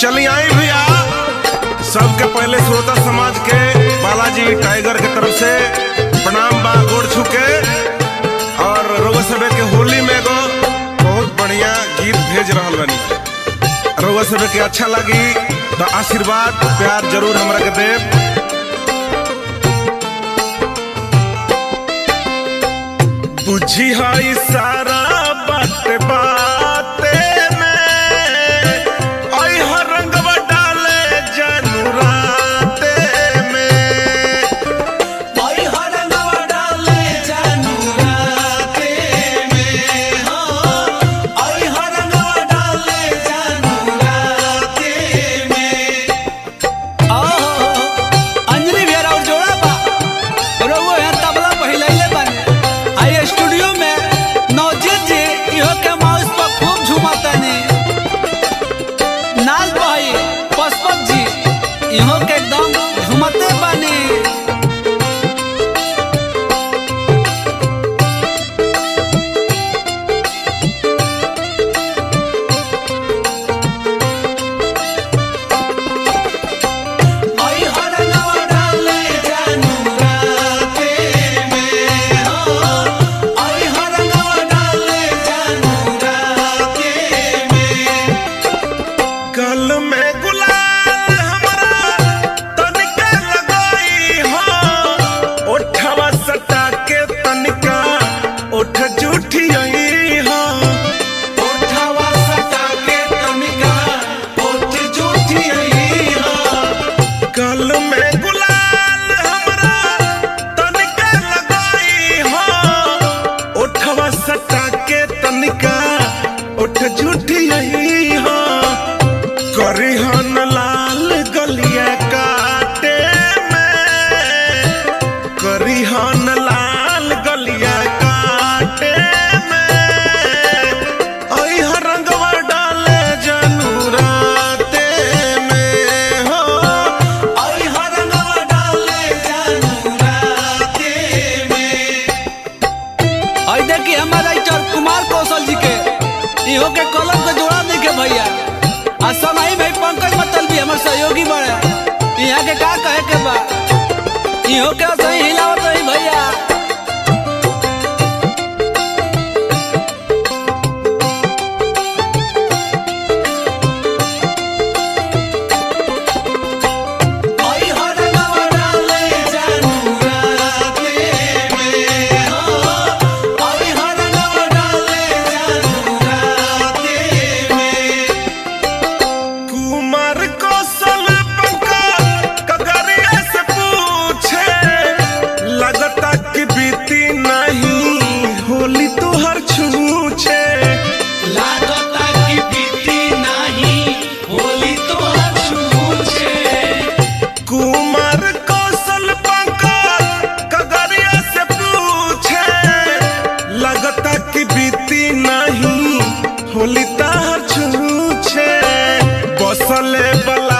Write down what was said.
चली आई भैया सबके पहले श्रोता समाज के बालाजी टाइगर के तरफ से प्रणाम बा गोड़ छुके और रउआ सबे के होली में एगो बहुत बढ़िया गीत भेज रहल बानी। रउआ सबे के अच्छा लगी तो आशीर्वाद प्यार जरूर हमरा के देव। बुझी है सारा बात बाते के कलम के जोड़ा नहीं के भैया आ समाई भाई पंकज मतल भी हमार सहयोगी बड़ा यहाँ के का कहे के बा इहो के सही हिलावत रही भैया। होली तार छूछे बसले बला